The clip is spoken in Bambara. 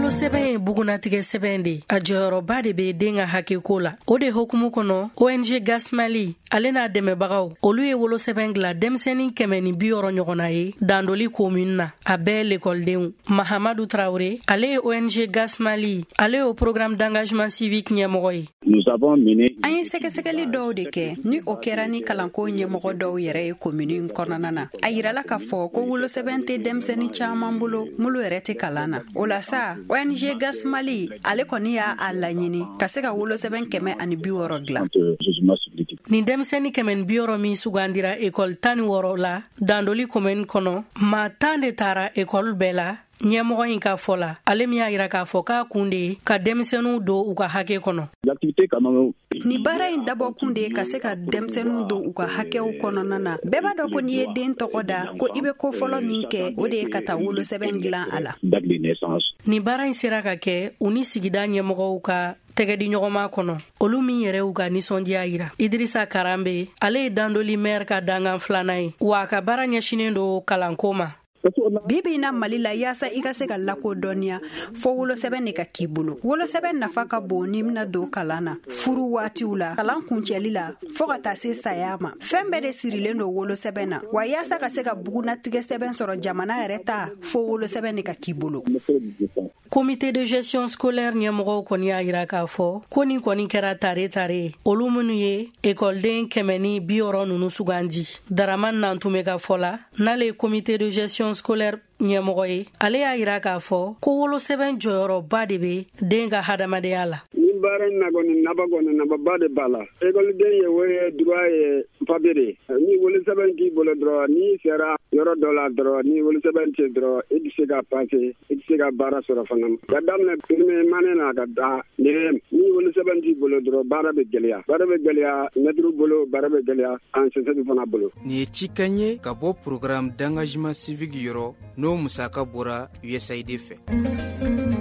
sɛbɛn ye bugunatigɛ sɛbɛn de a jɔyɔrɔba de be den ka hakeko la. O de hokumu kɔnɔ ONG Gas Mali ale n'a dɛmɛbagaw olu ye wolosɛbɛn gila denmisɛnnin 160 ɲɔgɔnna ye Dandoli commune na a bɛɛ l'écoledenw. Mahamadou Traoré ale ye ONG Gas Mali ale ye o programme d'engagement civique ɲɛmɔgɔ ye. An ye sɛgɛsɛgɛli dɔw de kɛ ni o kɛra ni kalanko ɲɛmɔgɔ dɔw yɛrɛ ye commune kɔnɔna na. A yirala k'a fɔ ko wolosɛbɛn tɛ denmisɛnnin caman bolo mulu yɛrɛ tɛ kalan na. O la sa ONG Gas Mali ale kɔni y'a laɲini ka se ka wolosɛbɛn 160 dilan. Ni denmisɛnnin 160 min sugandira école 16 la Dandoli commune kɔnɔ maa 10 de taara école bɛɛ la. Ɲɛmɔgɔ in ka fɔ la ale min y'a yira k'a fɔ k'a kun de ka denmisɛnninw don u ka hakɛ kɔnɔ. Ni baara in dabɔ kun de ka se ka denmisɛnninw don u ka hakɛw kɔnɔna na. Bɛɛ b'a dɔn ko n'i ye den tɔgɔ da ko i bɛ ko fɔlɔ min kɛ o de ye ka taa wolosɛbɛn dilan a la. Ni baara in sera ka kɛ u ni sigida ɲɛmɔgɔw ka tɛgɛdi ɲɔgɔnma kɔnɔ olu min yɛrɛ u ka nisɔndiya yira. Idrissa Karambe ale ye Dandoli maire ka dangan filanan ye wa a ka baara ɲɛsinen don kalanko ma. Bibi na Mali la yaasa i ka se ka lakodɔnniya fo wolosɛbɛn de ka k'i bolo. Wolosɛbɛn nafa ka bon ni mina don kalan na, furu waatiw la, kalan kuncɛli la, fo ka taa se saya ma. Fɛn bɛɛ de sirilen don wolosɛbɛn na. Wa yaasa ka se ka bugunatigɛ sɛbɛn sɔrɔ jamana yɛrɛ ta fo wolosɛbɛn de ka k'i bolo. Comité de gestion scolaire ɲɛmɔgɔw kɔni y'a yira k'a fɔ ko nin kɔni kɛra tare olu minnu ye écoleden 160 nunu sugandi. Daraman Nantume ka fɔ la n'ale ye comité de gestion scolaire ɲɛmɔgɔ ye ale y'a yira k'a fɔ ko wolosɛbɛn jɔyɔrɔba de be den ka hadamadenya la. Baara nababa de b'a la. Écoleden ye o ye droit ye papier de. Ni wolosɛbɛn k'i bolo dɔrɔn ni sera yɔrɔ dɔ la dɔrɔn ni wolosɛbɛn tɛ dɔrɔn i tɛ se ka passer i tɛ se ka baara sɔrɔ fana. Ka daminɛ premier mane na ka da ni wolosɛbɛn t'i bolo dɔrɔn baara bɛ gɛlɛya. Baara bɛ gɛlɛya maître bolo, baara bɛ gɛlɛya enseignant fana bolo. Ni ye cikan ye ka bɔ programme d'engagement civique yɔrɔ n'o musaka bɔra USAID fɛ.